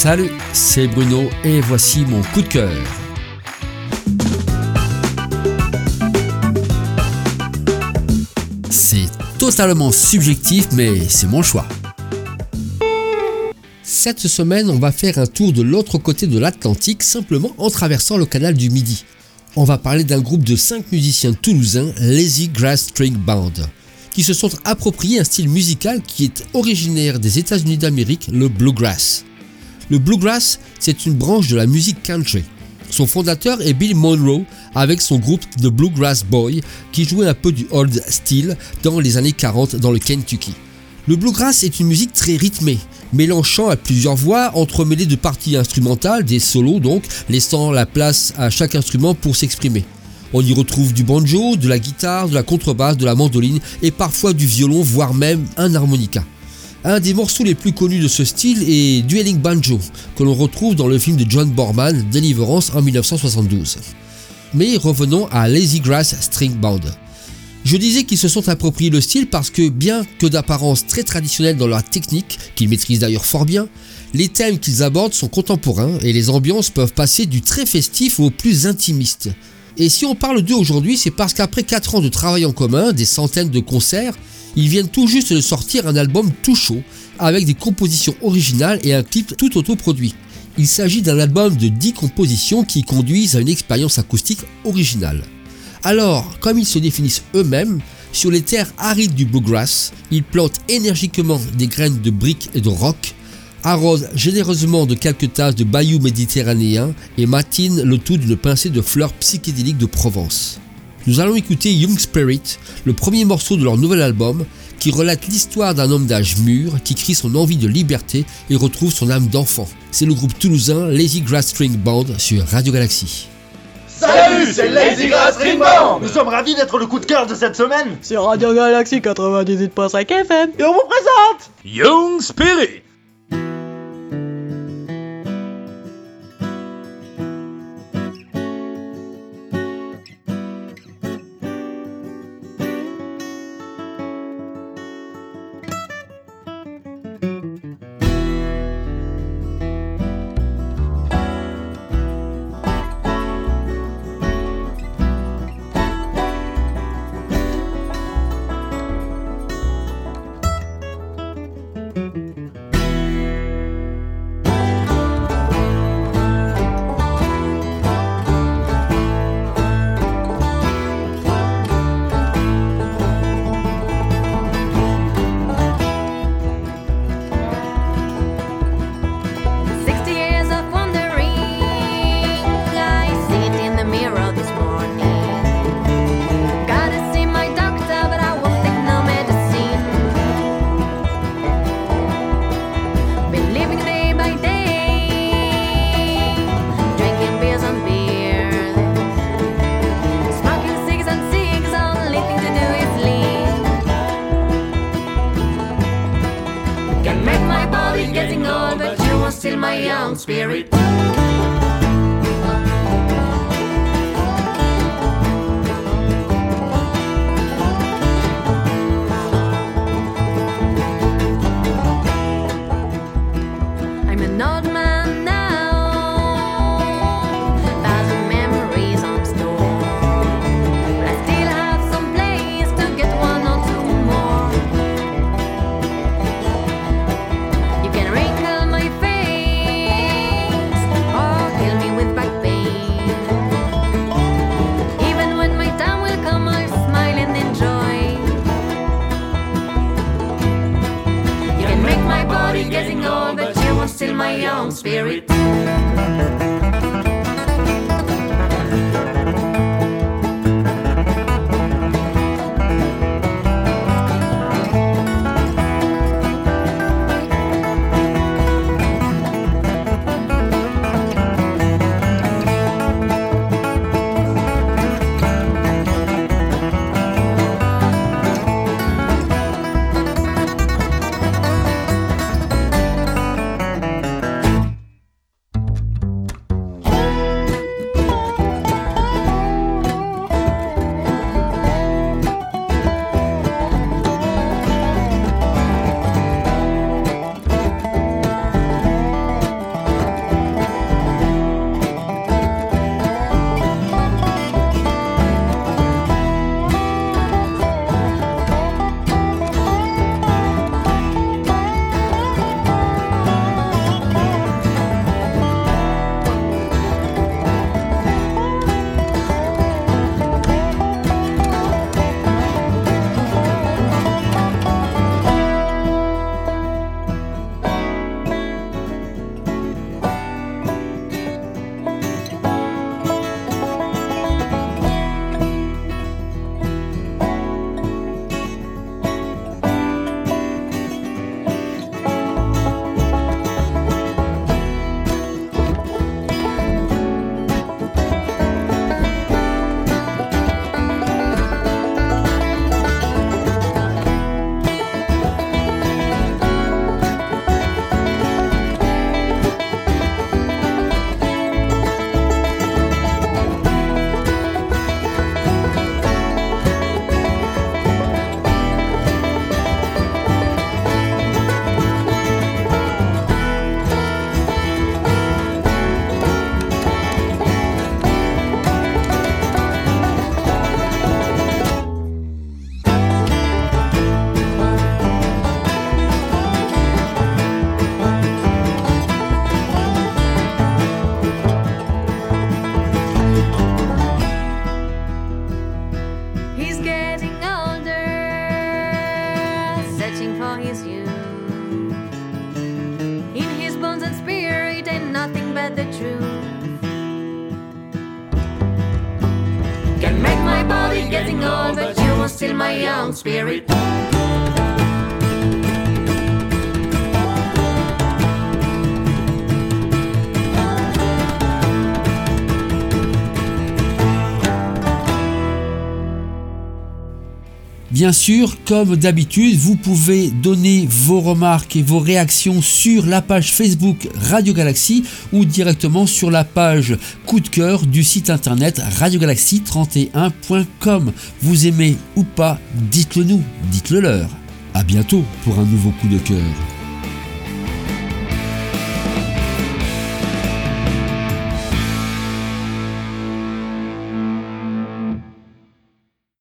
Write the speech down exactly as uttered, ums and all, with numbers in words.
Salut, c'est Bruno et voici mon coup de cœur. C'est totalement subjectif, mais c'est mon choix. Cette semaine, on va faire un tour de l'autre côté de l'Atlantique, simplement en traversant le canal du Midi. On va parler d'un groupe de cinq musiciens toulousains, Lazy Grass String Band, qui se sont appropriés un style musical qui est originaire des États-Unis d'Amérique, le bluegrass. Le bluegrass, c'est une branche de la musique country. Son fondateur est Bill Monroe avec son groupe The Bluegrass Boy qui jouait un peu du old style dans les années quarante dans le Kentucky. Le bluegrass est une musique très rythmée, mêlant chant à plusieurs voix, entremêlée de parties instrumentales, des solos donc, laissant la place à chaque instrument pour s'exprimer. On y retrouve du banjo, de la guitare, de la contrebasse, de la mandoline et parfois du violon, voire même un harmonica. Un des morceaux les plus connus de ce style est Dueling Banjo, que l'on retrouve dans le film de John Boorman, Deliverance en dix-neuf cent soixante-douze. Mais revenons à Lazy Grass String Band. Je disais qu'ils se sont appropriés le style parce que, bien que d'apparence très traditionnelle dans leur technique, qu'ils maîtrisent d'ailleurs fort bien, les thèmes qu'ils abordent sont contemporains et les ambiances peuvent passer du très festif au plus intimiste. Et si on parle d'eux aujourd'hui, c'est parce qu'après quatre ans de travail en commun, des centaines de concerts, ils viennent tout juste de sortir un album tout chaud, avec des compositions originales et un clip tout autoproduit. Il s'agit d'un album de dix compositions qui conduisent à une expérience acoustique originale. Alors, comme ils se définissent eux-mêmes, sur les terres arides du bluegrass, ils plantent énergiquement des graines de briques et de rock, arrosent généreusement de quelques tasses de bayou méditerranéen et matinent le tout d'une pincée de fleurs psychédéliques de Provence. Nous allons écouter Young Spirit, le premier morceau de leur nouvel album, qui relate l'histoire d'un homme d'âge mûr qui crie son envie de liberté et retrouve son âme d'enfant. C'est le groupe toulousain Lazy Grass String Band sur Radio Galaxy. Salut, c'est Lazy Grass String Band. Nous sommes ravis d'être le coup de cœur de cette semaine. Sur Radio Galaxy quatre-vingt-dix-huit point cinq F M. Et on vous présente Young Spirit. Spirit. I'm an old man now, thousand memories on store, but I still have some place to get one or two more. You can wrinkle my face or kill me with back pain. Even when my time will come, I'll smile and enjoy. You can make my body getting old, but you are still my young spirit. his youth. In his bones and spirit ain't nothing but the truth. Can make my body getting old, but you won't steal my young spirit. Bien sûr, comme d'habitude, vous pouvez donner vos remarques et vos réactions sur la page Facebook Radio Galaxie ou directement sur la page coup de cœur du site internet radio galaxie trente et un point com. Vous aimez ou pas, dites-le nous, dites-le leur. À bientôt pour un nouveau coup de cœur.